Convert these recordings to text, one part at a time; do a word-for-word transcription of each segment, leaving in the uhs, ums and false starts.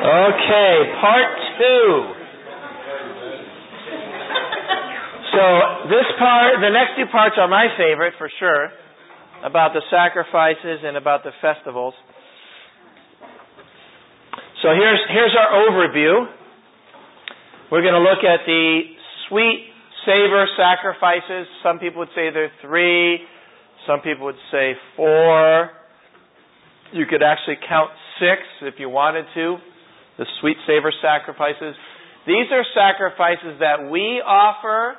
Okay, part two. So this part, the next two parts are my favorite for sure, about the sacrifices and about the festivals. So here's here's our overview. We're going to look at the sweet savor sacrifices. Some people would say there are three. Some people would say four. You could actually count six if you wanted to. The sweet savor sacrifices. These are sacrifices that we offer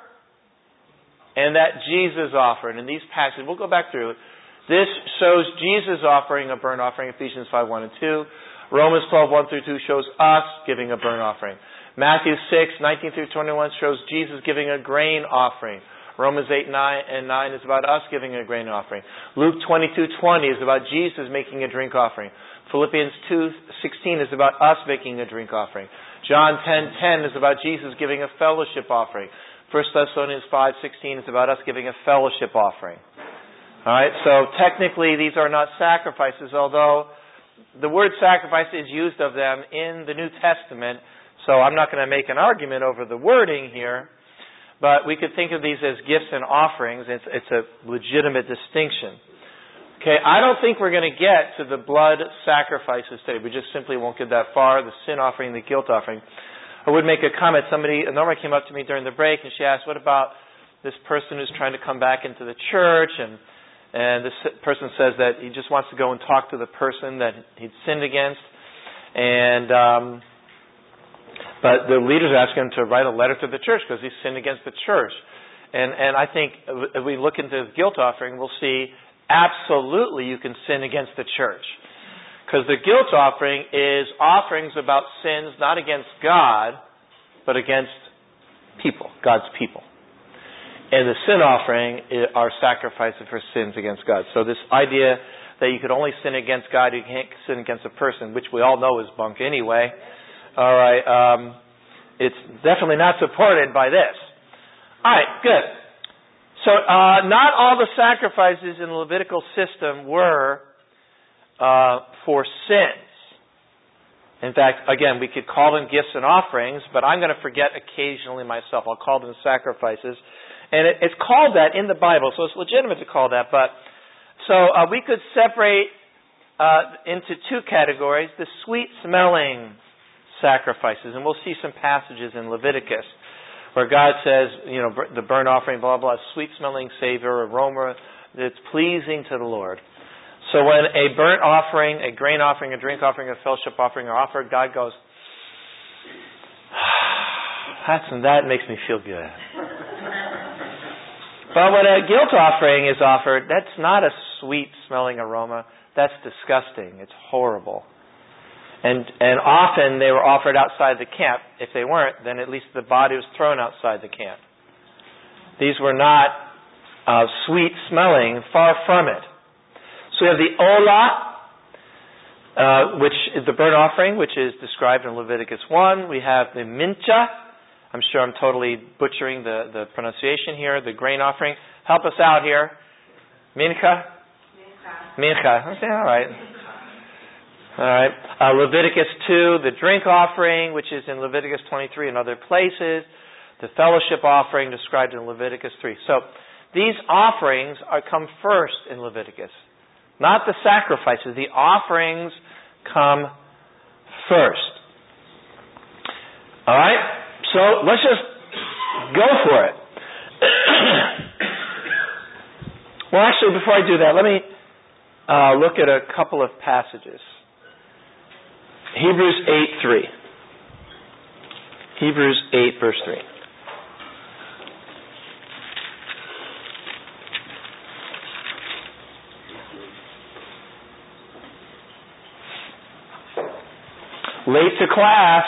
and that Jesus offered. In these passages, we'll go back through it. This shows Jesus offering a burnt offering, Ephesians five, one and two. Romans twelve, one through two shows us giving a burnt offering. Matthew six, nineteen through twenty-one shows Jesus giving a grain offering. Romans eight, nine and nine is about us giving a grain offering. Luke twenty-two, twenty is about Jesus making a drink offering. Philippians two, sixteen is about us making a drink offering. John ten, ten is about Jesus giving a fellowship offering. First Thessalonians five, sixteen is about us giving a fellowship offering. Alright, so technically these are not sacrifices, although the word sacrifice is used of them in the New Testament, so I'm not going to make an argument over the wording here, but we could think of these as gifts and offerings. It's, it's a legitimate distinction. Okay, I don't think we're going to get to the blood sacrifices today. We just simply won't get that far, the sin offering, the guilt offering. I would make a comment. Somebody, Norma came up to me during the break and she asked, what about this person who's trying to come back into the church? And and this person says that he just wants to go and talk to the person that he'd sinned against. And um, but the leaders asked him to write a letter to the church because he sinned against the church. And and I think if we look into the guilt offering, we'll see absolutely you can sin against the church. Because the guilt offering is offerings about sins not against God, but against people, God's people. And the sin offering are sacrifices for sins against God. So this idea that you could only sin against God, you can't sin against a person, which we all know is bunk anyway. All right, um, it's definitely not supported by this. All right, good. So uh, not all the sacrifices in the Levitical system were uh, for sins. In fact, again, we could call them gifts and offerings, but I'm going to forget occasionally myself. I'll call them sacrifices. And it, it's called that in the Bible, so it's legitimate to call that. But so uh, we could separate uh, into two categories: the sweet-smelling sacrifices, and we'll see some passages in Leviticus where God says, you know, the burnt offering, blah blah, sweet-smelling savor, aroma that's pleasing to the Lord. So when a burnt offering, a grain offering, a drink offering, a fellowship offering are offered, God goes, that's that makes me feel good. But when a guilt offering is offered, that's not a sweet-smelling aroma. That's disgusting. It's horrible. And and often they were offered outside the camp. If they weren't, then at least the body was thrown outside the camp. These were not uh, sweet-smelling, far from it. So we have the olah, uh, which is the burnt offering, which is described in Leviticus one. We have the mincha. I'm sure I'm totally butchering the, the pronunciation here. The grain offering. Help us out here. Mincha? Mincha. Mincha. Okay, all right. All right. Uh, Leviticus two, the drink offering, which is in Leviticus twenty-three and other places. The fellowship offering described in Leviticus three. So these offerings are come first in Leviticus. Not the sacrifices. The offerings come first. All right? So let's just go for it. Well, actually, before I do that, let me uh, look at a couple of passages. Hebrews eight three. Hebrews eight, verse three. Late to class.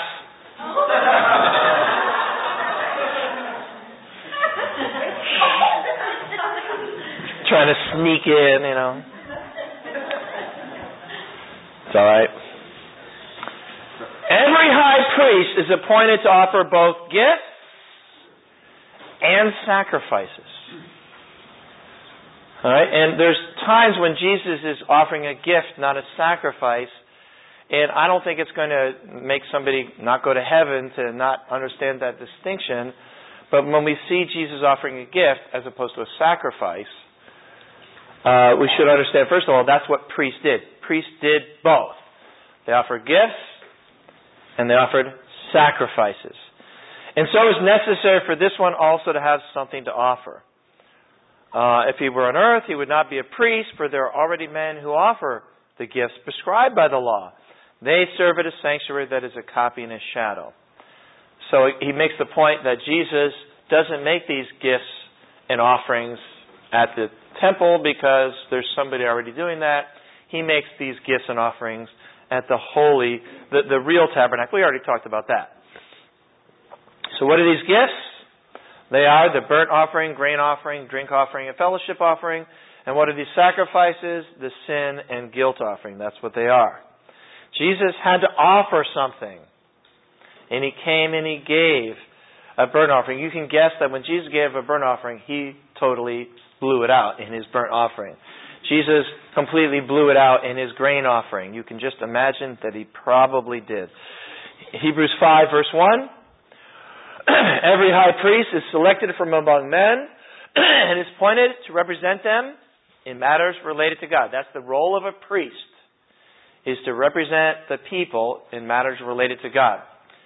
Trying to sneak in, you know. It's all right. Every high priest is appointed to offer both gifts and sacrifices. All right, and there's times when Jesus is offering a gift, not a sacrifice. And I don't think it's going to make somebody not go to heaven to not understand that distinction. But when we see Jesus offering a gift as opposed to a sacrifice, uh, we should understand, first of all, that's what priests did. Priests did both. They offered gifts and they offered sacrifices. And so it was necessary for this one also to have something to offer. Uh, if he were on earth, he would not be a priest, for there are already men who offer the gifts prescribed by the law. They serve at a sanctuary that is a copy and a shadow. So he makes the point that Jesus doesn't make these gifts and offerings at the temple because there's somebody already doing that. He makes these gifts and offerings at the holy, the, the real tabernacle. We already talked about that. So what are these gifts? They are the burnt offering, grain offering, drink offering, and fellowship offering. And what are these sacrifices? The sin and guilt offering. That's what they are. Jesus had to offer something. And he came and he gave a burnt offering. You can guess that when Jesus gave a burnt offering, he totally blew it out in his burnt offering. Jesus completely blew it out in his grain offering. You can just imagine that he probably did. Hebrews five verse one. Every high priest is selected from among men and is appointed to represent them in matters related to God. That's the role of a priest, is to represent the people in matters related to God.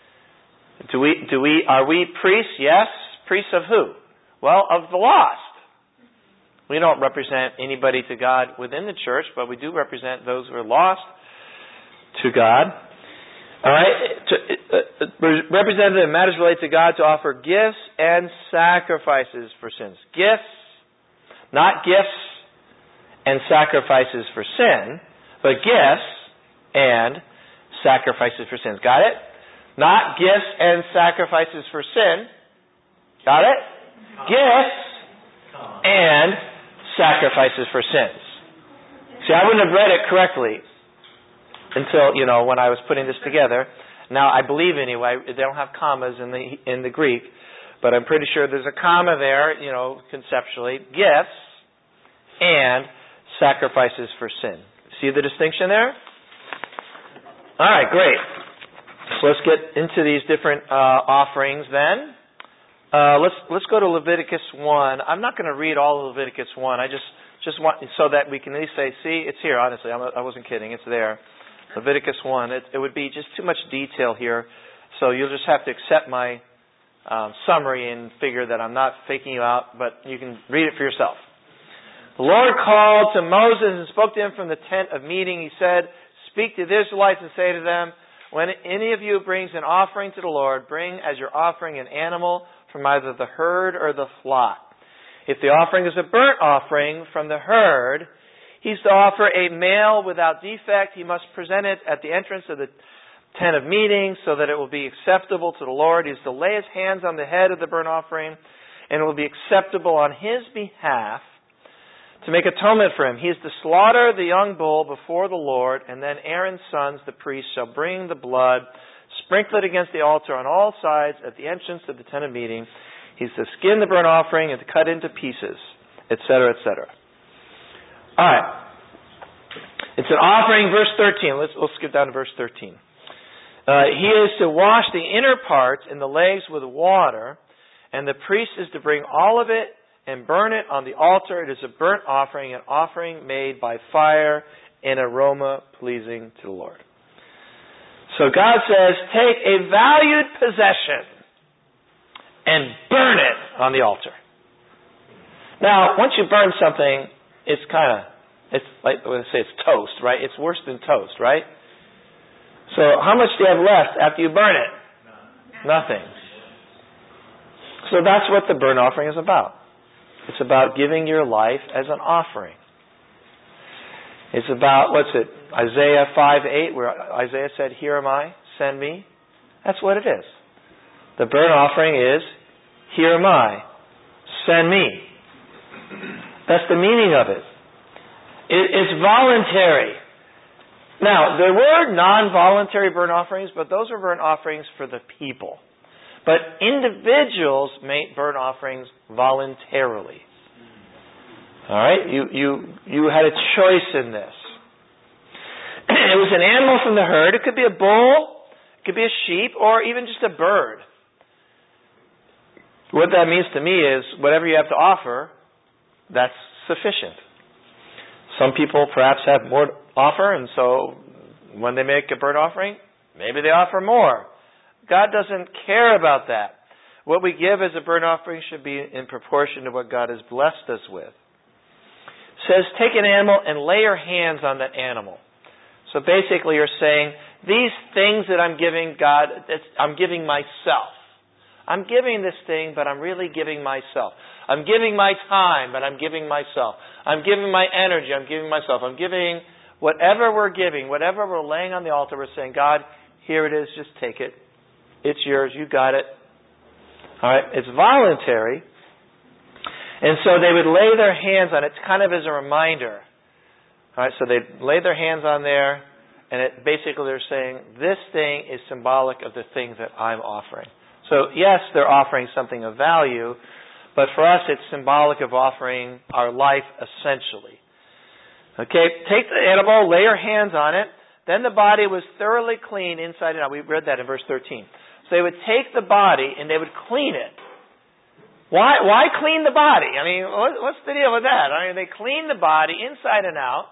Do we, do we, are we priests? Yes. Priests of who? Well, of the lost. We don't represent anybody to God within the church, but we do represent those who are lost to God. All right? To, uh, represented in matters related to God to offer gifts and sacrifices for sins. Gifts, not gifts and sacrifices for sin, but gifts and sacrifices for sins. Got it? Not gifts and sacrifices for sin. Got it? Gifts and sacrifices for sins. See, I wouldn't have read it correctly until, you know, when I was putting this together. Now, I believe anyway, they don't have commas in the in the Greek, but I'm pretty sure there's a comma there, you know, conceptually. Gifts and sacrifices for sin. See the distinction there? All right, great. So let's get into these different uh, offerings then. Uh, let's let's go to Leviticus one. I'm not going to read all of Leviticus one. I just just want so that we can at least say, see, it's here. Honestly, I'm, I wasn't kidding. It's there. Leviticus one. It, it would be just too much detail here, so you'll just have to accept my um, summary and figure that I'm not faking you out, but you can read it for yourself. The Lord called to Moses and spoke to him from the tent of meeting. He said, "Speak to the Israelites and say to them, when any of you brings an offering to the Lord, bring as your offering an animal from either the herd or the flock. If the offering is a burnt offering from the herd, he's to offer a male without defect. He must present it at the entrance of the tent of meeting so that it will be acceptable to the Lord. He's to lay his hands on the head of the burnt offering, and it will be acceptable on his behalf to make atonement for him. He is to slaughter the young bull before the Lord, and then Aaron's sons, the priests, shall bring the blood, sprinkle it against the altar on all sides at the entrance of the tent of meeting. He's to skin the burnt offering and to cut into pieces, et cetera, et cetera." All right. It's an offering, verse thirteen. Let's, we'll skip down to verse thirteen. Uh, he is to wash the inner parts and the legs with water, and the priest is to bring all of it and burn it on the altar. It is a burnt offering, an offering made by fire, an aroma pleasing to the Lord. So God says, take a valued possession and burn it on the altar. Now, once you burn something, it's kind of, it's like when I say it's toast, right? It's worse than toast, right? So how much do you have left after you burn it? Nothing. So that's what the burnt offering is about. It's about giving your life as an offering. It's about, what's it, Isaiah five eight, where Isaiah said, "Here am I, send me." That's what it is. The burnt offering is, "Here am I, send me." That's the meaning of it. it it's voluntary. Now, there were non-voluntary burnt offerings, but those are burnt offerings for the people. But individuals make burnt offerings voluntarily. All right? You, you, you had a choice in this. It was an animal from the herd. It could be a bull, it could be a sheep, or even just a bird. What that means to me is whatever you have to offer, that's sufficient. Some people perhaps have more to offer, and so when they make a burnt offering, maybe they offer more. God doesn't care about that. What we give as a burnt offering should be in proportion to what God has blessed us with. It says, take an animal and lay your hands on that animal. So basically you're saying, these things that I'm giving God, I'm giving myself. I'm giving this thing, but I'm really giving myself. I'm giving my time, but I'm giving myself. I'm giving my energy, I'm giving myself. I'm giving whatever we're giving, whatever we're laying on the altar, we're saying, God, here it is, just take it. It's yours, you got it. All right, it's voluntary. And so they would lay their hands on it kind of as a reminder. All right, so they'd lay their hands on there, and it, basically they're saying, this thing is symbolic of the thing that I'm offering. So yes, they're offering something of value, but for us it's symbolic of offering our life essentially. Okay, take the animal, lay your hands on it, then the body was thoroughly clean inside and out. We read that in verse thirteen. So they would take the body and they would clean it. Why why clean the body? I mean, what's the deal with that? I mean, they cleaned the body inside and out,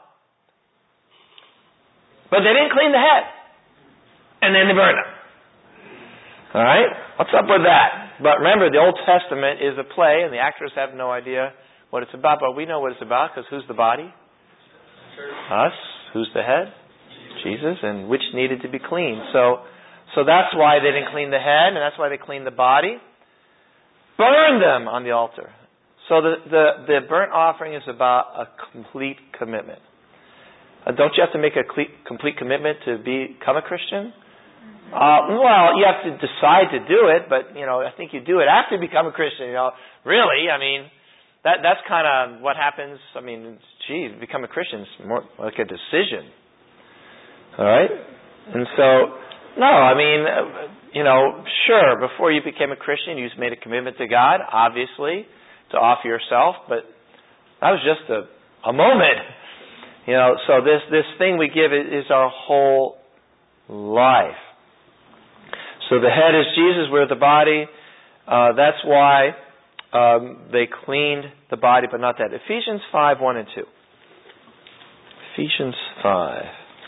but they didn't clean the head. And then they burned it. All right? What's up with that? But remember, the Old Testament is a play, and the actors have no idea what it's about, but we know what it's about, because who's the body? Us. Who's the head? Jesus, and which needed to be cleaned. So, so that's why they didn't clean the head, and that's why they cleaned the body. Burn them on the altar. So the, the, the burnt offering is about a complete commitment. Uh, don't you have to make a cle- complete commitment to become a Christian? Uh, well, you have to decide to do it, but, you know, I think you do it after you become a Christian, you know. Really, I mean, that that's kind of what happens. I mean, geez, become a Christian is more like a decision. All right? And so, no, I mean, you know, sure, before you became a Christian, you made a commitment to God, obviously, to offer yourself, but that was just a, a moment. You know, so this, this thing we give is our whole life. So the head is Jesus, we're the body. Uh, that's why um, they cleaned the body, but not that. Ephesians five, one and two. Ephesians five.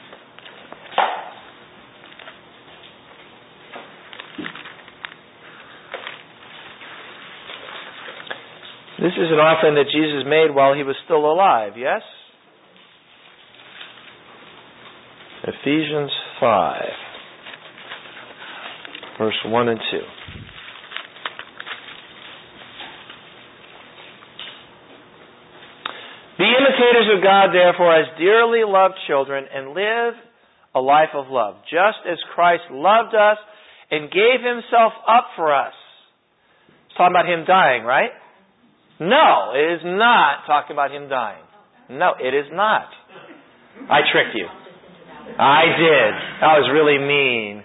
This is an offering that Jesus made while he was still alive, yes? Ephesians five. Verse one and two. Be imitators of God, therefore, as dearly loved children, and live a life of love, just as Christ loved us and gave himself up for us. It's talking about him dying, right? No, it is not talking about him dying. No, it is not. I tricked you. I did. That was really mean.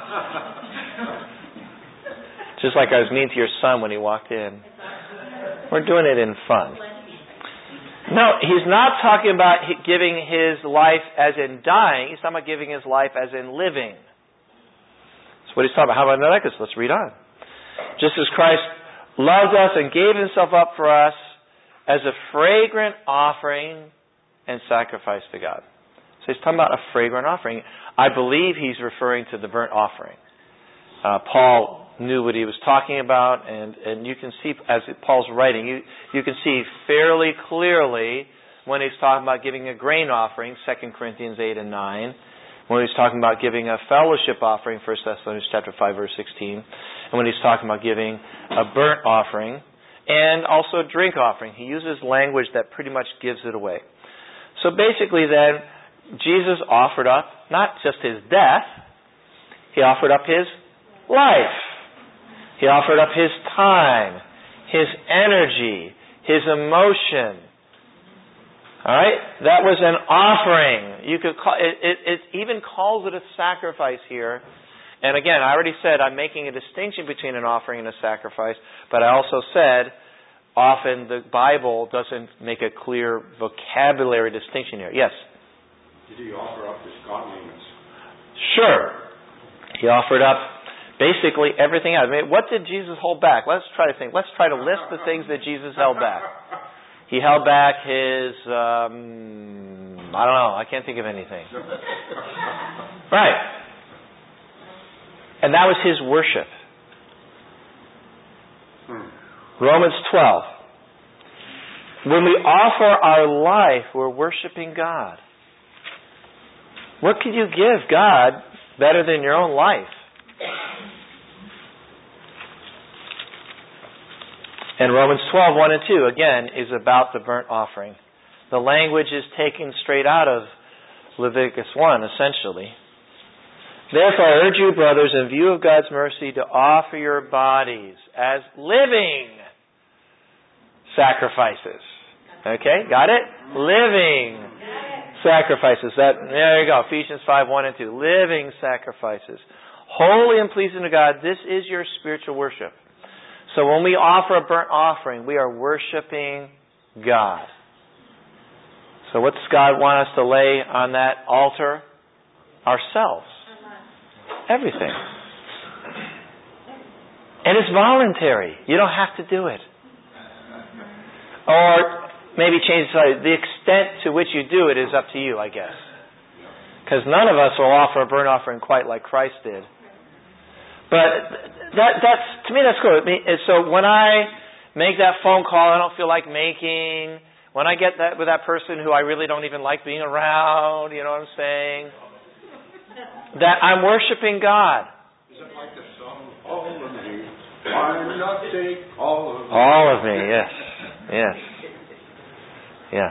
Just like I was mean to your son when he walked in. We're doing it in fun. No, he's not talking about giving his life as in dying. He's talking about giving his life as in living. That's what he's talking about. How about Leviticus? Let's read on. Just as Christ loved us and gave himself up for us as a fragrant offering and sacrifice to God. So he's talking about a fragrant offering. I believe he's referring to the burnt offering. Uh, Paul knew what he was talking about, and, and you can see, as Paul's writing, you, you can see fairly clearly when he's talking about giving a grain offering, Second Corinthians eight and nine, when he's talking about giving a fellowship offering, First Thessalonians chapter five, verse sixteen, and when he's talking about giving a burnt offering, and also a drink offering. He uses language that pretty much gives it away. So basically then, Jesus offered up not just his death, he offered up his life. He offered up his time, his energy, his emotion. All right? That was an offering. You could call it, it, it even calls it a sacrifice here. And again, I already said I'm making a distinction between an offering and a sacrifice, but I also said often the Bible doesn't make a clear vocabulary distinction here. Yes? Did he offer up his godliness? Sure. He offered up basically everything else. I mean, what did Jesus hold back? Let's try to think. Let's try to list the things that Jesus held back. He held back his, um, I don't know, I can't think of anything. Right. And that was his worship. Romans twelve. When we offer our life, we're worshiping God. What could you give God better than your own life? And Romans twelve, one and two, again, is about the burnt offering. The language is taken straight out of Leviticus one, essentially. Therefore, I urge you, brothers, in view of God's mercy, to offer your bodies as living sacrifices. Okay, got it? Living sacrifices. That, there you go, Ephesians five, one and two. Living sacrifices. Holy and pleasing to God, this is your spiritual worship. So when we offer a burnt offering, we are worshiping God. So what does God want us to lay on that altar? Ourselves. Everything. And it's voluntary. You don't have to do it. Or maybe change it. The extent to which you do it is up to you, I guess. Because none of us will offer a burnt offering quite like Christ did. But that that's to me that's cool. So when I make that phone call I don't feel like making, when I get that with that person who I really don't even like being around, you know what I'm saying? That I'm worshiping God. Is it like the song, all of me, why not take all of me? All of me, yes. Yes. Yeah.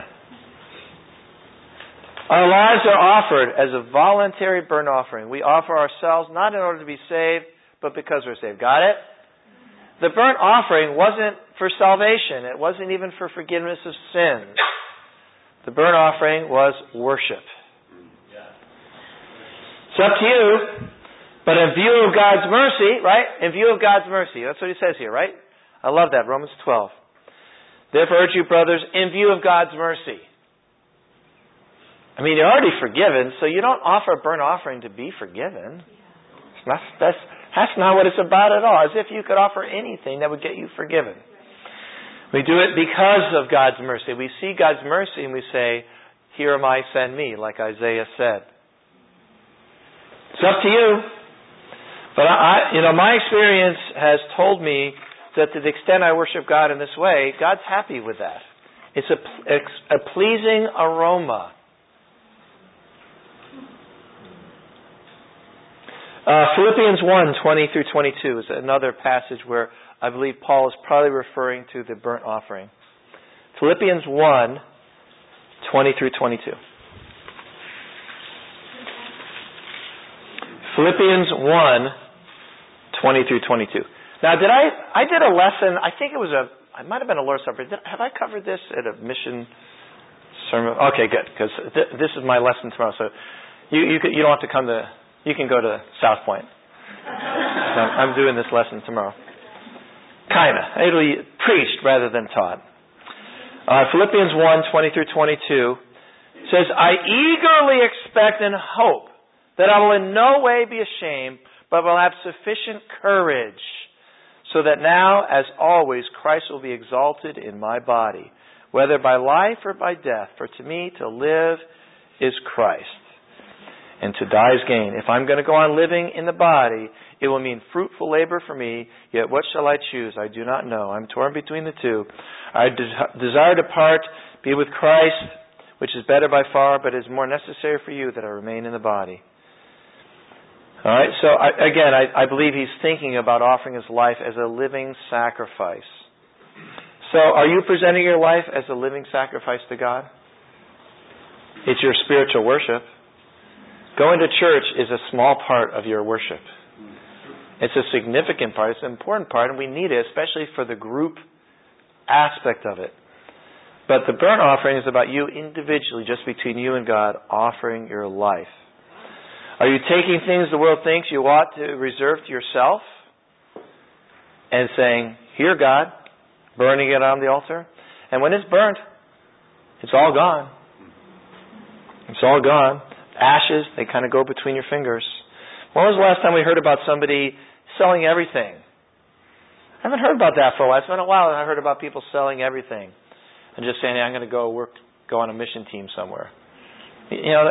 Our lives are offered as a voluntary burnt offering. We offer ourselves not in order to be saved, but because we're saved. Got it? The burnt offering wasn't for salvation. It wasn't even for forgiveness of sins. The burnt offering was worship. It's up to you, but in view of God's mercy, right? In view of God's mercy. That's what he says here, right? I love that. Romans twelve. Therefore, urge you, brothers, in view of God's mercy. I mean, you're already forgiven, so you don't offer a burnt offering to be forgiven. That's, that's, that's not what it's about at all. As if you could offer anything that would get you forgiven. We do it because of God's mercy. We see God's mercy and we say, here am I, send me, like Isaiah said. It's up to you. But I, you know, my experience has told me that to the extent I worship God in this way, God's happy with that. It's a, it's a pleasing aroma. Uh, Philippians one, twenty through twenty-two is another passage where I believe Paul is probably referring to the burnt offering. Philippians one, twenty through twenty-two. Philippians one, twenty through twenty-two. Now, did I, I did a lesson, I think it was a, it might have been a Lord's Supper. Did, have I covered this at a mission sermon? Okay, good, because th- this is my lesson tomorrow. So you, you, could, you don't have to come to, you can go to South Point. So I'm doing this lesson tomorrow. Kind of. It'll be preached rather than taught. Uh, Philippians one, twenty through twenty-two says, I eagerly expect and hope that I will in no way be ashamed, but will have sufficient courage, so that now, as always, Christ will be exalted in my body, whether by life or by death. For to me, to live is Christ, and to die is gain. If I'm going to go on living in the body, it will mean fruitful labor for me. Yet what shall I choose? I do not know. I'm torn between the two. I de- desire to part, be with Christ, which is better by far, but it is more necessary for you that I remain in the body. All right, so I, again, I, I believe he's thinking about offering his life as a living sacrifice. So are you presenting your life as a living sacrifice to God? It's your spiritual worship. Going to church is a small part of your worship. It's a significant part. It's an important part, and we need it, especially for the group aspect of it. But the burnt offering is about you individually, just between you and God, offering your life. Are you taking things the world thinks you ought to reserve to yourself and saying, here, God, burning it on the altar? And when it's burnt, it's all gone. It's all gone. ashes, they kind of go between your fingers. When was the last time we heard about somebody selling everything? I haven't heard about that for a while. It's been a while and I heard about people selling everything and just saying, hey, I'm going to go work, go on a mission team somewhere. You know,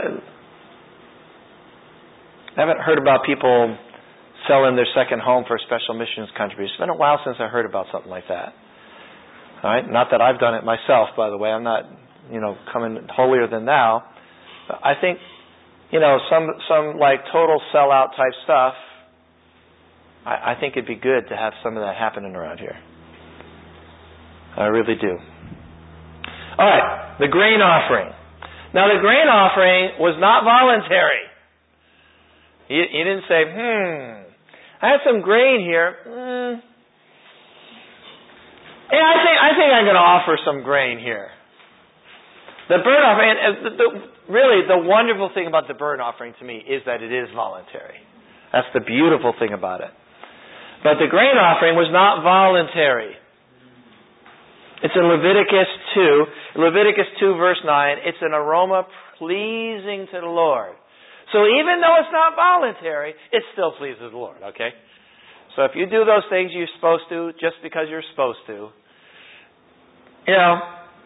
I haven't heard about people selling their second home for a special missions contribution. It's been a while since I heard about something like that. All right? Not that I've done it myself, by the way. I'm not, you know, coming holier than thou. But I think, you know, some some like total sellout type stuff, I, I think it'd be good to have some of that happening around here. I really do. All right, the grain offering. Now, the grain offering was not voluntary. You, you didn't say, hmm, I have some grain here. Mm, yeah, I think I think I'm going to offer some grain here. The burnt offering, and the, the, really the wonderful thing about the burnt offering to me is that it is voluntary. That's the beautiful thing about it. But the grain offering was not voluntary. It's in Leviticus two. Leviticus two verse nine. It's an aroma pleasing to the Lord. So even though it's not voluntary, it still pleases the Lord, okay? So if you do those things you're supposed to just because you're supposed to, you know,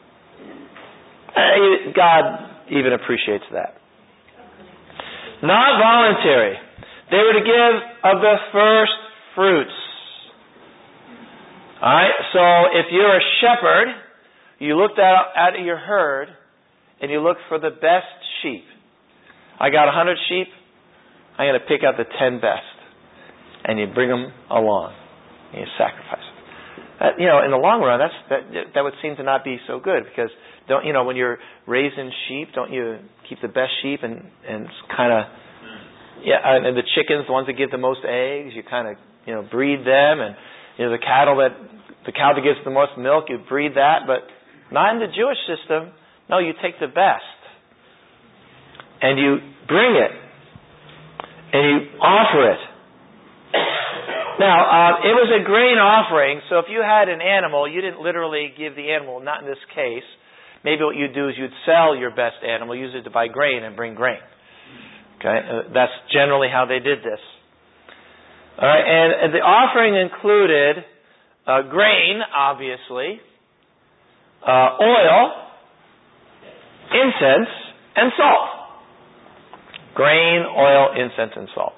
God even appreciates that. Not voluntary. They were to give of the first fruits. Alright, so if you're a shepherd, you looked out at your herd and you looked for the best sheep. I got a hundred sheep, I'm going to pick out the ten best. And you bring them along. And you sacrifice them. That, you know, in the long run, that's, that that would seem to not be so good because, don't you know, when you're raising sheep, don't you keep the best sheep and, and kind of, yeah, and the chickens, the ones that give the most eggs, you kind of, you know, breed them, and you know, the cattle that, the cow that gives the most milk, you breed that, but not in the Jewish system. No, you take the best. And you bring it. And you offer it. Now, uh, it was a grain offering, so if you had an animal, you didn't literally give the animal, not in this case. Maybe what you'd do is you'd sell your best animal, use it to buy grain and bring grain. Okay? Uh, that's generally how they did this. All right, and, and the offering included uh, grain, obviously, uh, oil, incense, and salt. Grain, oil, incense, and salt.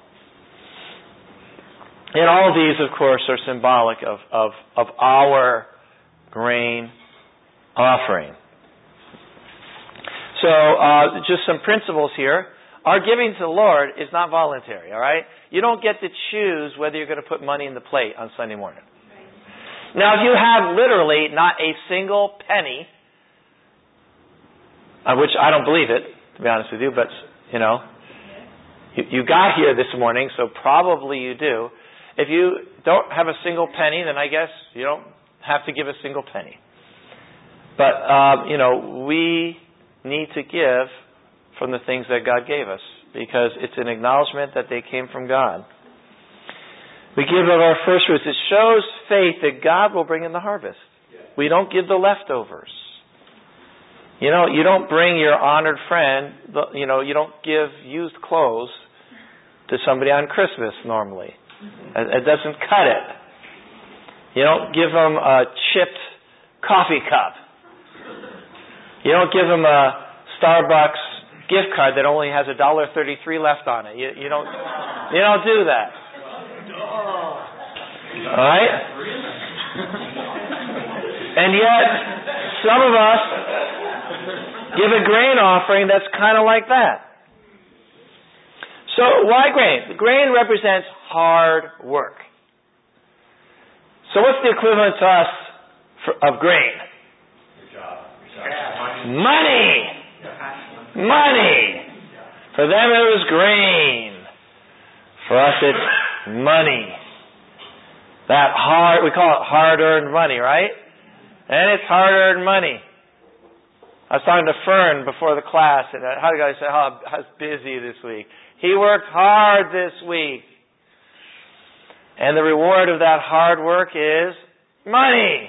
And all of these, of course, are symbolic of, of, of our grain offering. So, uh, just some principles here. Our giving to the Lord is not voluntary, all right? You don't get to choose whether you're going to put money in the plate on Sunday morning. Now, if you have literally not a single penny, uh, which I don't believe it, to be honest with you, but, you know, you, you got here this morning, so probably you do. If you don't have a single penny, then I guess you don't have to give a single penny. But, uh, you know, we need to give from the things that God gave us, because it's an acknowledgement that they came from God. We give of our first fruits. It shows faith that God will bring in the harvest. We don't give the leftovers. You know, you don't bring your honored friend, you know, you don't give used clothes to somebody on Christmas normally. It doesn't cut it. You don't give them a chipped coffee cup. You don't give them a Starbucks gift card that only has a dollar thirty-three left on it. You, you don't, you don't do that. All right? And yet, some of us give a grain offering that's kind of like that. So, why grain? The grain represents hard work. So, what's the equivalent to us for, of grain? Your job. Your job. Money! Money! For them it was grain. For us it's money. That hard, we call it hard-earned money, right? And it's hard-earned money. I was talking to Fern before the class, and how did I say, oh, I was busy this week. He worked hard this week. And the reward of that hard work is money.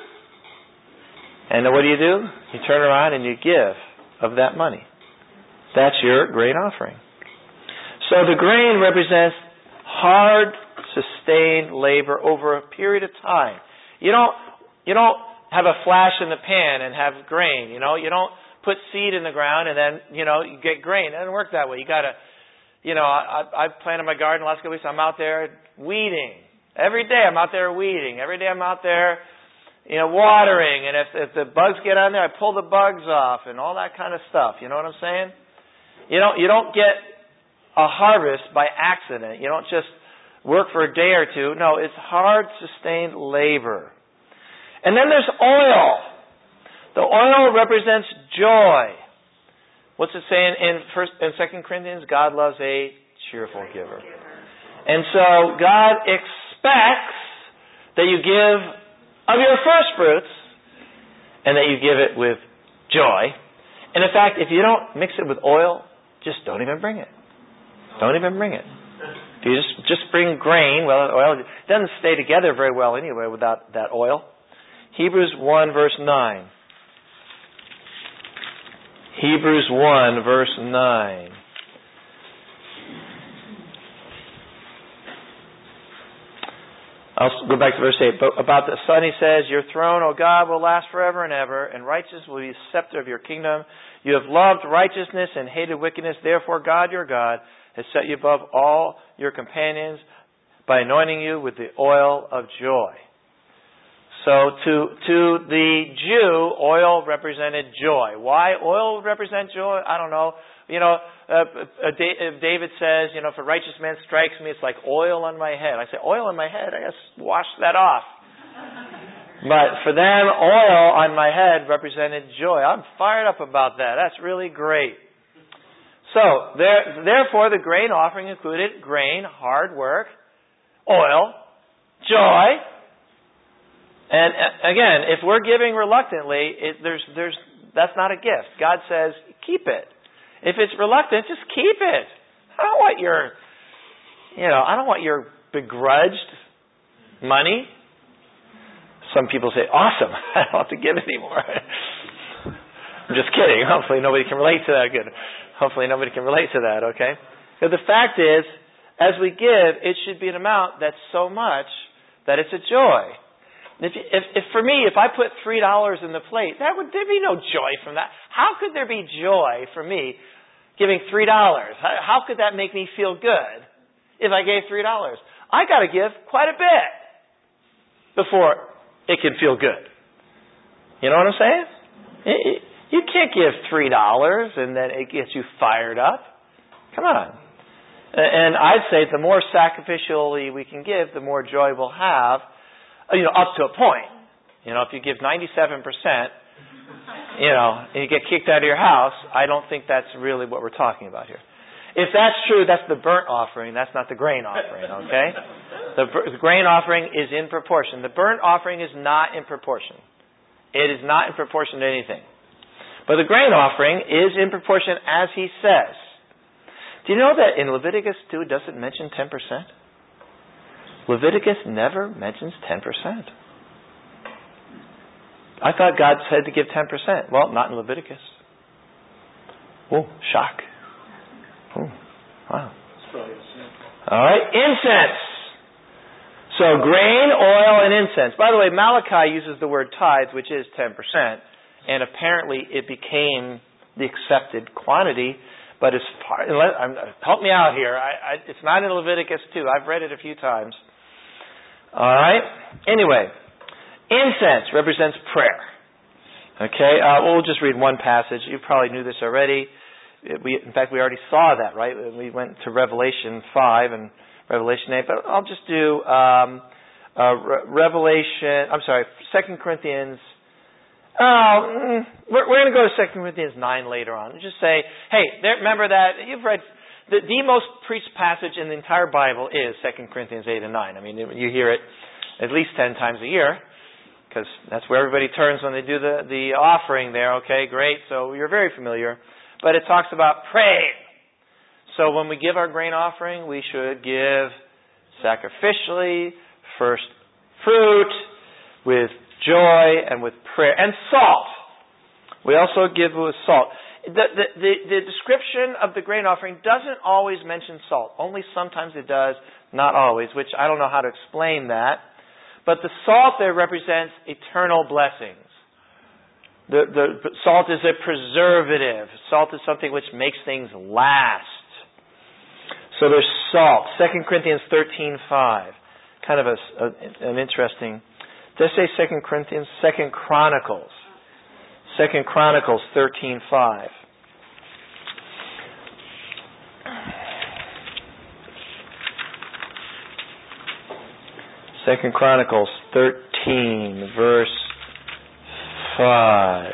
And then what do you do? You turn around and you give of that money. That's your grain offering. So the grain represents hard, sustained labor over a period of time. You don't, you don't have a flash in the pan and have grain. You know, you don't put seed in the ground and then, you know, you get grain. It doesn't work that way. You got to, you know, I, I've planted my garden the last couple weeks. I'm out there weeding. Every day I'm out there weeding. Every day I'm out there, you know, watering. And if, if the bugs get on there, I pull the bugs off and all that kind of stuff. You know what I'm saying? You don't, you don't get a harvest by accident. You don't just work for a day or two. No, it's hard, sustained labor. And then there's oil. The oil represents joy. What's it saying in First in Second Corinthians? God loves a cheerful giver. And so God expects that you give of your first fruits and that you give it with joy. And in fact, if you don't mix it with oil, just don't even bring it. Don't even bring it. If you just, just bring grain, well, oil it doesn't stay together very well anyway without that oil. Hebrews one, verse nine. Hebrews one, verse nine. I'll go back to verse eight. But about the Son, he says, your throne, O God, will last forever and ever, and righteousness will be the scepter of your kingdom. You have loved righteousness and hated wickedness. Therefore, God, your God, has set you above all your companions by anointing you with the oil of joy. So to to the Jew, oil represented joy. Why oil would represent joy? I don't know. You know, uh, uh, David says, you know, if a righteous man strikes me, it's like oil on my head. I say, oil on my head? I guess wash that off. But for them, oil on my head represented joy. I'm fired up about that. That's really great. So, there, therefore, the grain offering included grain, hard work, oil, joy. And uh, again, if we're giving reluctantly, it, there's, there's, that's not a gift. God says, keep it. If it's reluctant, just keep it. I don't want your, you know, I don't want your begrudged money. Some people say, awesome, I don't have to give anymore. I'm just kidding. Hopefully nobody can relate to that. Good. Hopefully nobody can relate to that, okay? But the fact is, as we give, it should be an amount that's so much that it's a joy. If, if, if for me, if I put three dollars in the plate, that would there'd be no joy from that. How could there be joy for me giving three dollars? How, how could that make me feel good if I gave three dollars? I got to give quite a bit before it can feel good. You know what I'm saying? It, it, you can't give three dollars and then it gets you fired up. Come on. And I'd say the more sacrificially we can give, the more joy we'll have. You know, up to a point. You know, if you give ninety-seven percent, you know, and you get kicked out of your house, I don't think that's really what we're talking about here. If that's true, that's the burnt offering. That's not the grain offering, okay? The, the grain offering is in proportion. The burnt offering is not in proportion. It is not in proportion to anything. But the grain offering is in proportion as he says. Do you know that in Leviticus two it doesn't mention ten percent? Leviticus never mentions ten percent. I thought God said to give ten percent. Well, not in Leviticus. Oh, shock. Oh, wow. All right, incense. So grain, oil, and incense. By the way, Malachi uses the word tithe, which is ten percent, and apparently it became the accepted quantity. But as far, help me out here. I, I, it's not in Leviticus two. I've read it a few times. All right. Anyway, incense represents prayer. Okay. Uh, we'll just read one passage. You probably knew this already. We, in fact, we already saw that, right? We went to Revelation five and Revelation eight. But I'll just do um, uh, Re- Revelation. I'm sorry, Second Corinthians. Oh, we're, we're going to go to Second Corinthians nine later on. Just say, hey, there, remember that you've read. The, the most preached passage in the entire Bible is Second Corinthians eight and nine. I mean, you hear it at least ten times a year, because that's where everybody turns when they do the, the offering there. Okay, great. So you're very familiar. But it talks about praying. So when we give our grain offering, we should give sacrificially, first fruit, with joy, and with prayer. And salt. We also give with salt. the, the, the, the description of the grain offering doesn't always mention salt. Only sometimes it does, not always, which I don't know how to explain that. But the salt there represents eternal blessings. The, the salt is a preservative. Salt is something which makes things last. So there's salt. Second Corinthians thirteen five. Kind of a, a, an interesting... Does it say Second Corinthians? Second Chronicles. Second Chronicles thirteen five. Second Chronicles thirteen, verse five.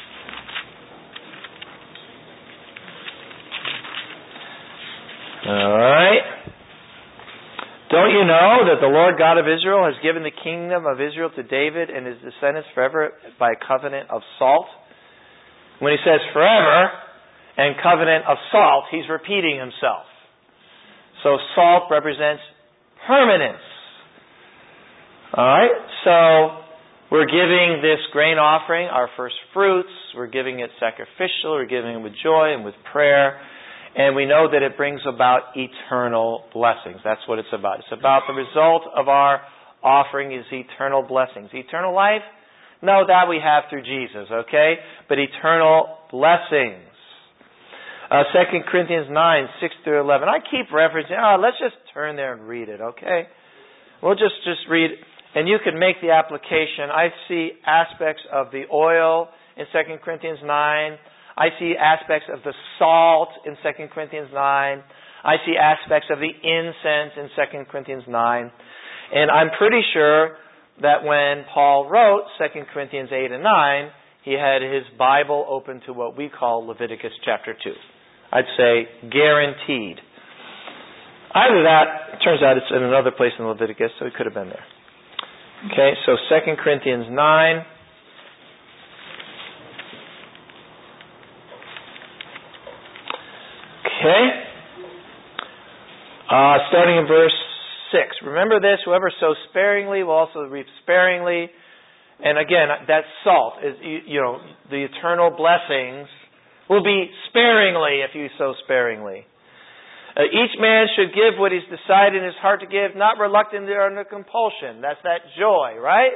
All right. Don't you know that the Lord God of Israel has given the kingdom of Israel to David and his descendants forever by a covenant of salt? When he says forever and covenant of salt, he's repeating himself. So salt represents permanence. All right? So we're giving this grain offering, our first fruits. We're giving it sacrificial. We're giving it with joy and with prayer. And we know that it brings about eternal blessings. That's what it's about. It's about the result of our offering is eternal blessings. Eternal life? No, that we have through Jesus, okay? But eternal blessings. Uh, Second Corinthians nine, six through eleven. I keep referencing, oh, let's just turn there and read it, okay? We'll just, just read, and you can make the application. I see aspects of the oil in Second Corinthians nine. I see aspects of the salt in Second Corinthians nine. I see aspects of the incense in Second Corinthians nine. And I'm pretty sure that when Paul wrote Second Corinthians eight and nine, he had his Bible open to what we call Leviticus chapter two. I'd say guaranteed. Either that, it turns out it's in another place in Leviticus, so it could have been there. Okay, so Second Corinthians nine. Okay. Uh, starting in verse six. Remember this, whoever sows sparingly will also reap sparingly. And again, that's salt. Is you, you know, the eternal blessings will be sparingly if you sow sparingly. Uh, each man should give what he's decided in his heart to give, not reluctantly or under compulsion. That's that joy, right?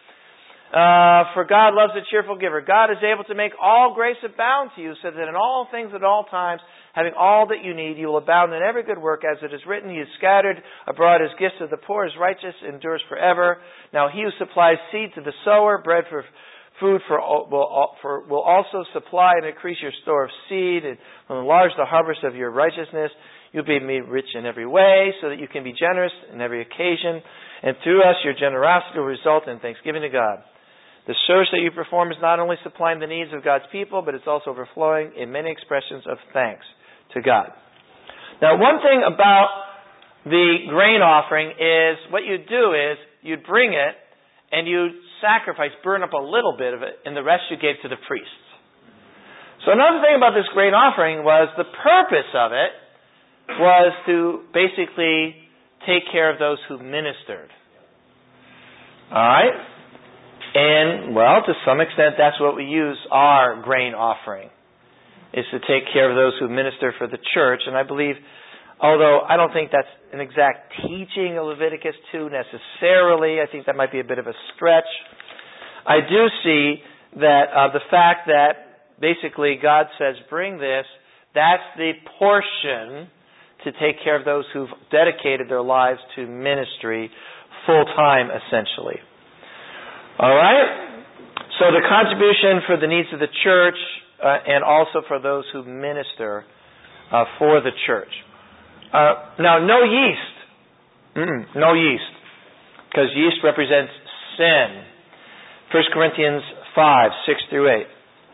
Uh, for God loves a cheerful giver. God is able to make all grace abound to you, so that in all things at all times, having all that you need, you will abound in every good work, as it is written, He is scattered abroad his gifts to the poor, his righteous endures forever. Now he who supplies seed to the sower, bread for food for will, for, will also supply and increase your store of seed, and will enlarge the harvest of your righteousness. You'll be made rich in every way, so that you can be generous in every occasion. And through us, your generosity will result in thanksgiving to God. The service that you perform is not only supplying the needs of God's people, but it's also overflowing in many expressions of thanks to God. Now, one thing about the grain offering is what you do is you bring it and you sacrifice, burn up a little bit of it, and the rest you gave to the priests. So another thing about this grain offering was the purpose of it was to basically take care of those who ministered. All right? And, well, to some extent, that's what we use our grain offering, is to take care of those who minister for the church. And I believe, although I don't think that's an exact teaching of Leviticus two necessarily, I think that might be a bit of a stretch. I do see that uh, the fact that basically God says, bring this, that's the portion to take care of those who've dedicated their lives to ministry full-time, essentially. All right? So the contribution for the needs of the church uh, and also for those who minister uh, for the church. Uh, now, no yeast. Mm-mm, no yeast. Because yeast represents sin. First Corinthians five, six through eight.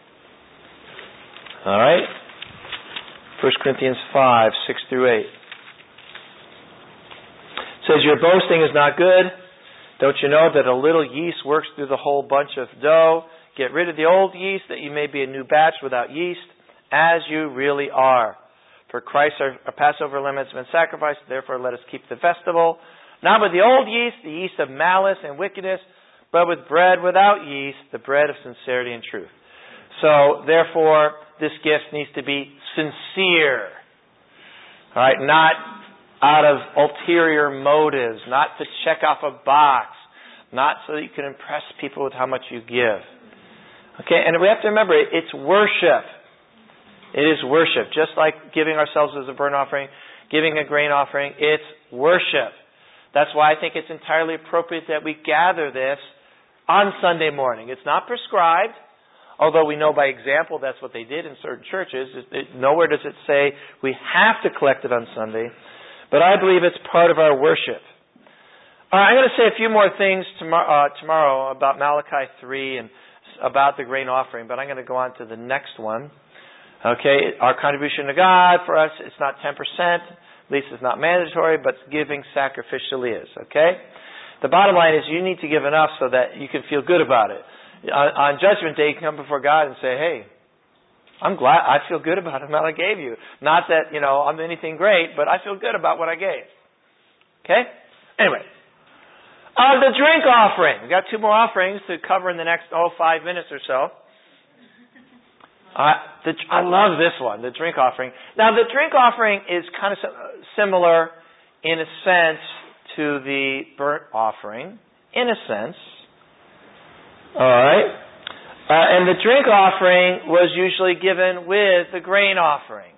All right? First Corinthians five, six through eight. It says, your boasting is not good. Don't you know that a little yeast works through the whole bunch of dough? Get rid of the old yeast, that you may be a new batch without yeast, as you really are. For Christ our, our Passover lamb has been sacrificed, therefore let us keep the festival. Not with the old yeast, the yeast of malice and wickedness, but with bread without yeast, the bread of sincerity and truth. So, therefore, this gift needs to be sincere. All right, not out of ulterior motives, not to check off a box, not so that you can impress people with how much you give. Okay, and we have to remember, it's worship. It is worship. Just like giving ourselves as a burnt offering, giving a grain offering, it's worship. That's why I think it's entirely appropriate that we gather this on Sunday morning. It's not prescribed, although we know by example that's what they did in certain churches. It, it, nowhere does it say we have to collect it on Sunday, but I believe it's part of our worship. Uh, I'm going to say a few more things tomorrow, uh, tomorrow about Malachi three and about the grain offering, but I'm going to go on to the next one. Okay, our contribution to God, for us, it's not ten percent. At least it's not mandatory, but giving sacrificially is. Okay? The bottom line is you need to give enough so that you can feel good about it. On, on Judgment Day, you can come before God and say, hey, I'm glad, I feel good about the amount I gave you. Not that, you know, I'm anything great, but I feel good about what I gave. Okay? Anyway. Uh, the drink offering. We've got two more offerings to cover in the next, oh, five minutes or so. Uh, the, I love this one, the drink offering. Now, the drink offering is kind of similar in a sense to the burnt offering, in a sense. All right? Uh, and the drink offering was usually given with the grain offering.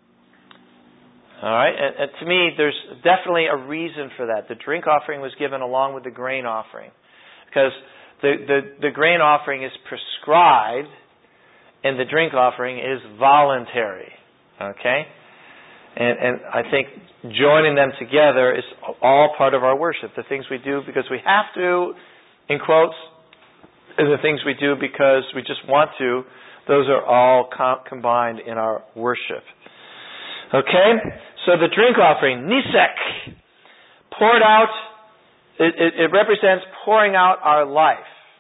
All right? And, and to me, there's definitely a reason for that. The drink offering was given along with the grain offering. Because the, the, the grain offering is prescribed, and the drink offering is voluntary. Okay? And, and I think joining them together is all part of our worship. The things we do because we have to, in quotes, and the things we do because we just want to, those are all com- combined in our worship. Okay? So the drink offering, nisek, poured out, it, it, it represents pouring out our life.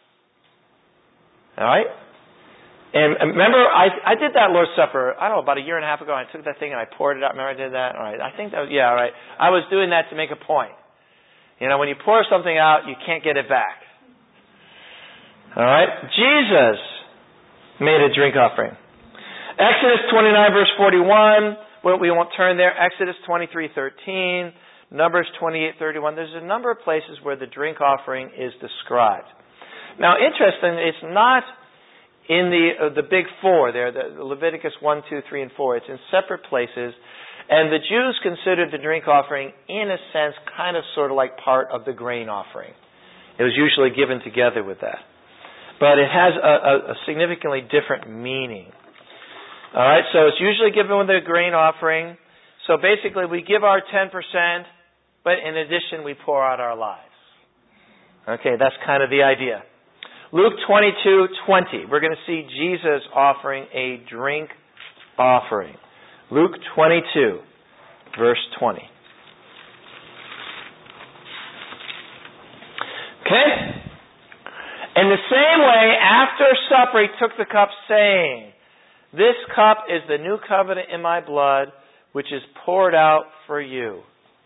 All right? And remember, I I did that Lord's Supper, I don't know, about a year and a half ago. I took that thing and I poured it out. Remember I did that? All right. I think that was, yeah, all right. I was doing that to make a point. You know, when you pour something out, you can't get it back. All right? Jesus made a drink offering. Exodus twenty-nine, verse forty-one. Well, we won't turn there. Exodus twenty-three, thirteen. Numbers twenty-eight, thirty-one. There's a number of places where the drink offering is described. Now, interesting, it's not in the uh, the big four there, the Leviticus one, two, three, and four. It's in separate places. And the Jews considered the drink offering, in a sense, kind of sort of like part of the grain offering. It was usually given together with that. But it has a, a, a significantly different meaning. All right, so it's usually given with a grain offering. So basically, we give our ten percent, but in addition, we pour out our lives. Okay, that's kind of the idea. Luke twenty-two twenty. We're going to see Jesus offering a drink offering. Luke twenty-two, verse twenty. Okay? In the same way, after supper, he took the cup, saying, "This cup is the new covenant in my blood, which is poured out for you.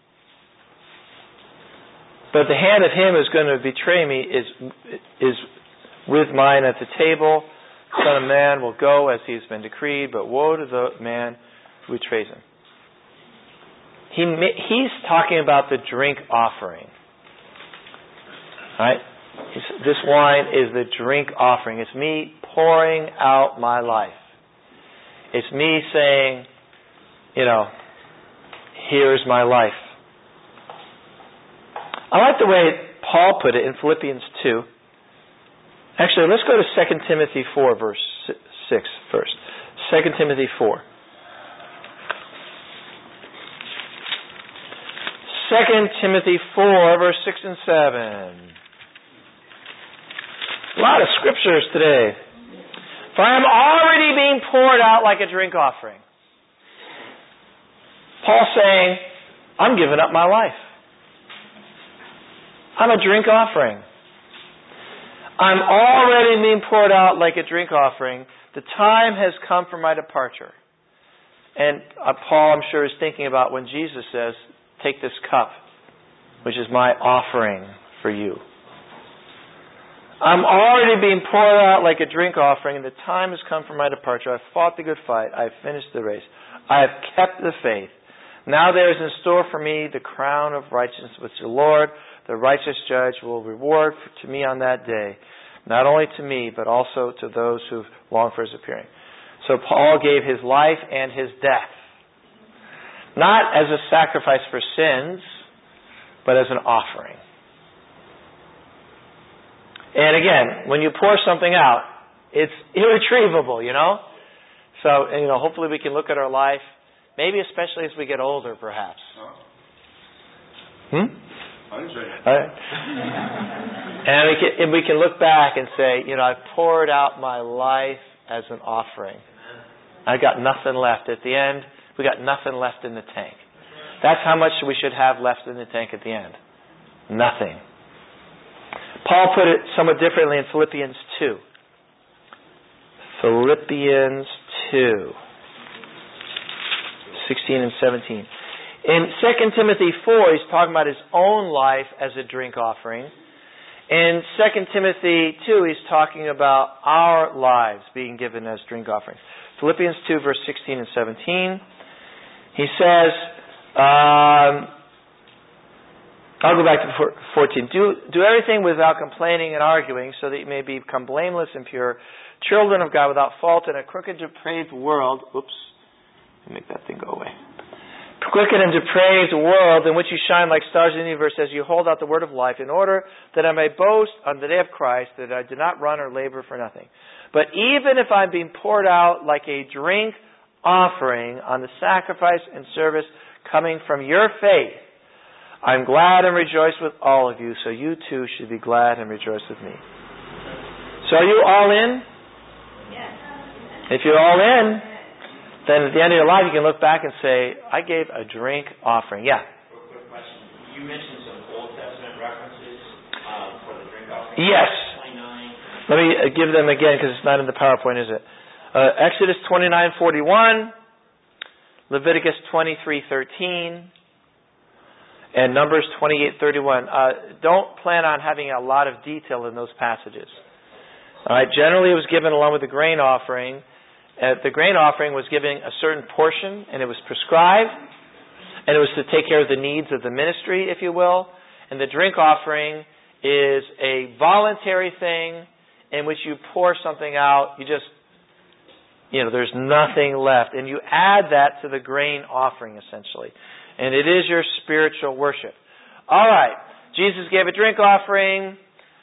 But the hand of him who's going to betray me is is with mine at the table. The Son of Man will go as he has been decreed, but woe to the man who betrays him." He he's talking about the drink offering. Right? This wine is the drink offering. It's me pouring out my life. It's me saying, you know, here's my life. I like the way Paul put it in Philippians two. Actually, let's go to Second Timothy four, verse six first. Second Timothy four. Second Timothy four, verse six and seven. A lot of scriptures today. "For I am already being poured out like a drink offering." Paul's saying, I'm giving up my life. I'm a drink offering. I'm already being poured out like a drink offering. The time has come for my departure. And uh, Paul, I'm sure, is thinking about when Jesus says, "Take this cup, which is my offering for you." I'm already being poured out like a drink offering, and the time has come for my departure. I've fought the good fight. I've finished the race. I have kept the faith. Now there is in store for me the crown of righteousness, which the Lord, the righteous judge, will reward to me on that day. Not only to me, but also to those who long for his appearing. So Paul gave his life and his death. Not as a sacrifice for sins, but as an offering. And again, when you pour something out, it's irretrievable, you know? So, you know, hopefully we can look at our life, maybe especially as we get older, perhaps. Hmm? I didn't say All right. And we can, and we can look back and say, you know, I've poured out my life as an offering. I got nothing left. At the end, we got nothing left in the tank. That's how much we should have left in the tank at the end. Nothing. Paul put it somewhat differently in Philippians two. Philippians two, sixteen and seventeen. In Second Timothy four, he's talking about his own life as a drink offering. In Second Timothy two, he's talking about our lives being given as drink offerings. Philippians two, verse sixteen and seventeen. He says, um, I'll go back to fourteen. Do, do everything without complaining and arguing, so that you may become blameless and pure, children of God without fault in a crooked, depraved world. Oops. Let me make that thing go away. Crooked and depraved world in which you shine like stars in the universe as you hold out the word of life, in order that I may boast on the day of Christ that I did not run or labor for nothing. But even if I'm being poured out like a drink offering on the sacrifice and service coming from your faith, I'm glad and rejoice with all of you, so you too should be glad and rejoice with me. So are you all in? Yes. If you're all in, then at the end of your life you can look back and say, I gave a drink offering. Yeah? Real quick question. You mentioned some Old Testament references um, for the drink offering. Yes. twenty-nine. Let me give them again because it's not in the PowerPoint, is it? Uh, Exodus twenty-nine forty-one, Leviticus twenty-three thirteen, and Numbers twenty-eight thirty-one. Uh, don't plan on having a lot of detail in those passages. All right. Generally, it was given along with the grain offering. Uh, the grain offering was giving a certain portion, and it was prescribed, and it was to take care of the needs of the ministry, if you will. And the drink offering is a voluntary thing in which you pour something out. You just, you know, there's nothing left, and you add that to the grain offering, essentially. And it is your spiritual worship. All right. Jesus gave a drink offering.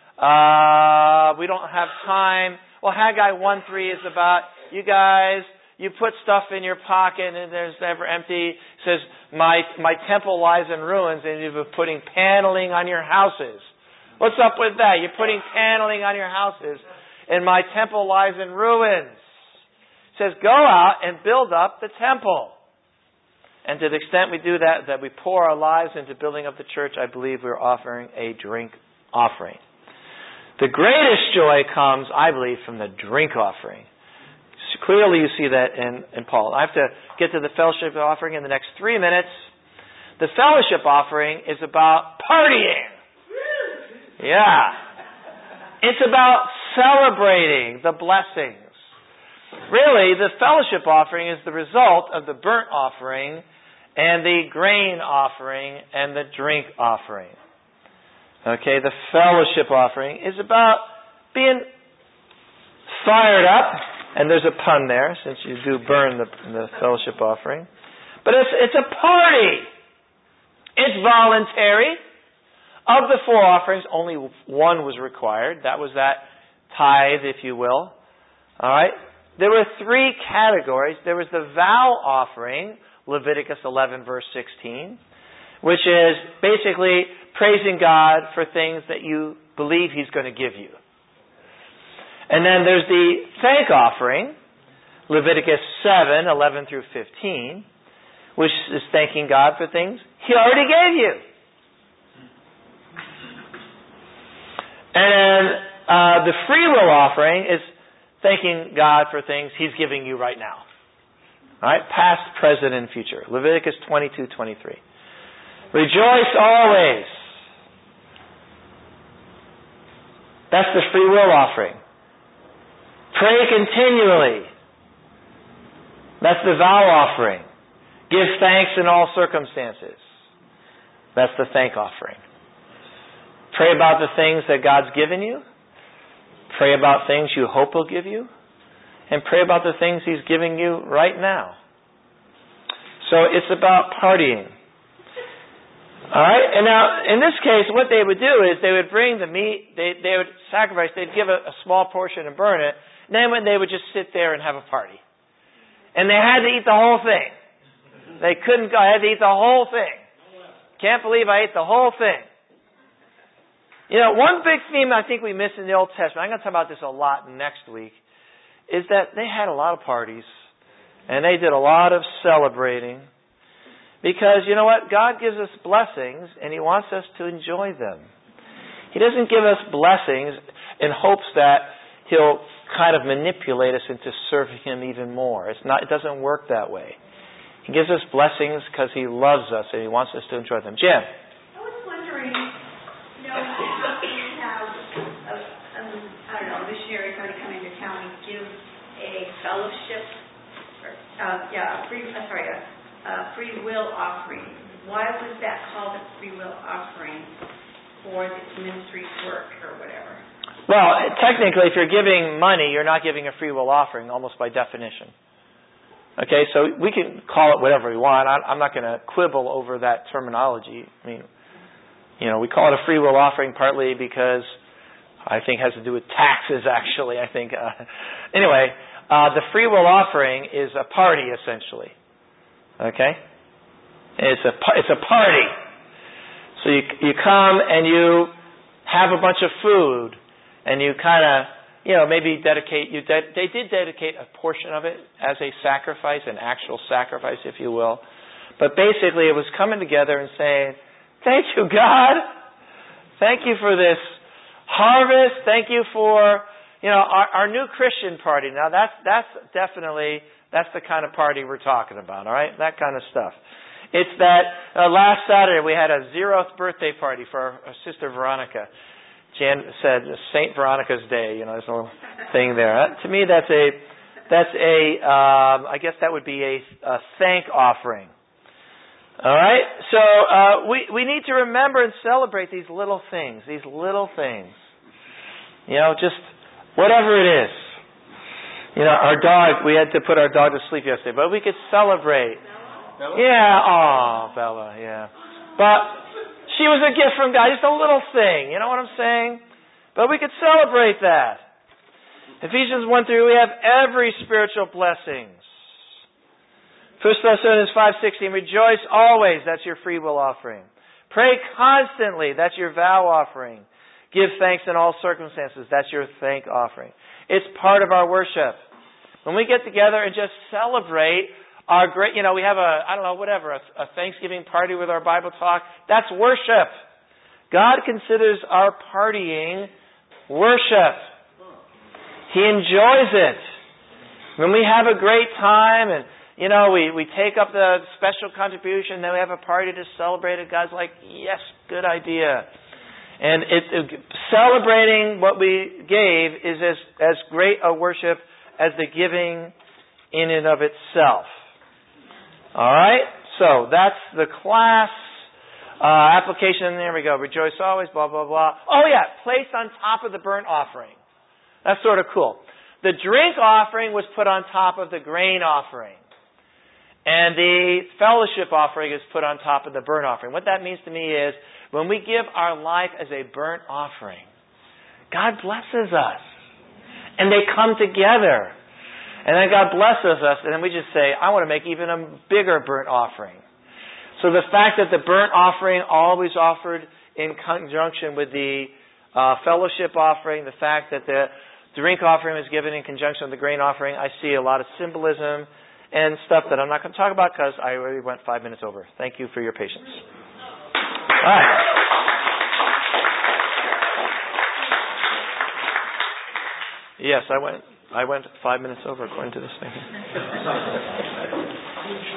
Uh, we don't have time. Well, Haggai one three is about, you guys, you put stuff in your pocket and there's never empty. It says, my my temple lies in ruins, and you've been putting paneling on your houses. What's up with that? You're putting paneling on your houses, and my temple lies in ruins. It says, go out and build up the temple. And to the extent we do that, that we pour our lives into building up the church, I believe we're offering a drink offering. The greatest joy comes, I believe, from the drink offering. So clearly you see that in, in Paul. I have to get to the fellowship offering in the next three minutes. The fellowship offering is about partying. Yeah. It's about celebrating the blessings. Really, the fellowship offering is the result of the burnt offering and the grain offering and the drink offering. Okay, the fellowship offering is about being fired up, and there's a pun there since you do burn the, the fellowship offering. But it's it's a party. It's voluntary. Of the four offerings, only one was required. That was that tithe, if you will. All right. There were three categories. There was the vow offering, Leviticus eleven, verse sixteen, which is basically praising God for things that you believe He's going to give you. And then there's the thank offering, Leviticus seven, eleven through fifteen, which is thanking God for things He already gave you. And then uh, the free will offering is thanking God for things He's giving you right now. All right, past, present, and future. Leviticus twenty-two, twenty-three. Rejoice always. That's the free will offering. Pray continually. That's the vow offering. Give thanks in all circumstances. That's the thank offering. Pray about the things that God's given you. Pray about things you hope He'll give you. And pray about the things He's giving you right now. So it's about partying. Alright? And now, in this case, what they would do is they would bring the meat, they, they would sacrifice, they'd give a, a small portion and burn it, and then when they would just sit there and have a party. And they had to eat the whole thing. They couldn't go, I had to eat the whole thing. Can't believe I ate the whole thing. You know, one big theme I think we miss in the Old Testament, I'm going to talk about this a lot next week, is that they had a lot of parties, and they did a lot of celebrating, because, you know what, God gives us blessings, and He wants us to enjoy them. He doesn't give us blessings in hopes that He'll kind of manipulate us into serving Him even more. It's not. It doesn't work that way. He gives us blessings because He loves us, and He wants us to enjoy them. Jim? I was wondering, you know, how can you have, a, a, I don't know, a missionary party come into town and give a fellowship, or, uh, yeah, a free, uh, sorry, a, a free will offering. Why was that called a free will offering for this ministry's work or whatever? Well, technically, if you're giving money, you're not giving a free will offering, almost by definition. Okay, so we can call it whatever we want. I'm not going to quibble over that terminology. I mean, you know, we call it a free will offering partly because I think it has to do with taxes, actually, I think. Uh, anyway, uh, the free will offering is a party, essentially. Okay? It's a, it's a party. So you, you come and you have a bunch of food, and you kind of, you know, maybe dedicate, you de- they did dedicate a portion of it as a sacrifice, an actual sacrifice, if you will. But basically it was coming together and saying, thank you, God. Thank you for this harvest. Thank you for, you know, our, our new Christian party. Now that's, that's definitely, that's the kind of party we're talking about, all right? That kind of stuff. It's that uh, last Saturday we had a zeroth birthday party for our, our sister Veronica. Jan said Saint Veronica's Day. You know, there's a little thing there. Uh, to me, that's a that's a um, I guess that would be a, a thank offering. All right. So uh, we we need to remember and celebrate these little things. These little things. You know, just whatever it is. You know, our dog. We had to put our dog to sleep yesterday, but we could celebrate. Bella? Yeah. Oh, Bella. Yeah. But she was a gift from God, just a little thing, you know what I'm saying? But we could celebrate that. Ephesians one three, we have every spiritual blessings. First Thessalonians five sixteen, rejoice always, that's your free will offering. Pray constantly, that's your vow offering. Give thanks in all circumstances, that's your thank offering. It's part of our worship. When we get together and just celebrate our great, you know, we have a, I don't know, whatever, a, a Thanksgiving party with our Bible talk. That's worship. God considers our partying worship. He enjoys it. When we have a great time and, you know, we, we take up the special contribution, then we have a party to celebrate it, God's like, yes, good idea. And it, it, celebrating what we gave is as, as great a worship as the giving in and of itself. All right, so that's the class uh, application. There we go. Rejoice always, blah, blah, blah. Oh, yeah, placed on top of the burnt offering. That's sort of cool. The drink offering was put on top of the grain offering. And the fellowship offering is put on top of the burnt offering. What that means to me is when we give our life as a burnt offering, God blesses us. And they come together. And then God blesses us, and then we just say, I want to make even a bigger burnt offering. So the fact that the burnt offering always offered in conjunction with the uh, fellowship offering, the fact that the drink offering was given in conjunction with the grain offering, I see a lot of symbolism and stuff that I'm not going to talk about because I already went five minutes over. Thank you for your patience. All right. Yes, I went. I went five minutes over according to this thing.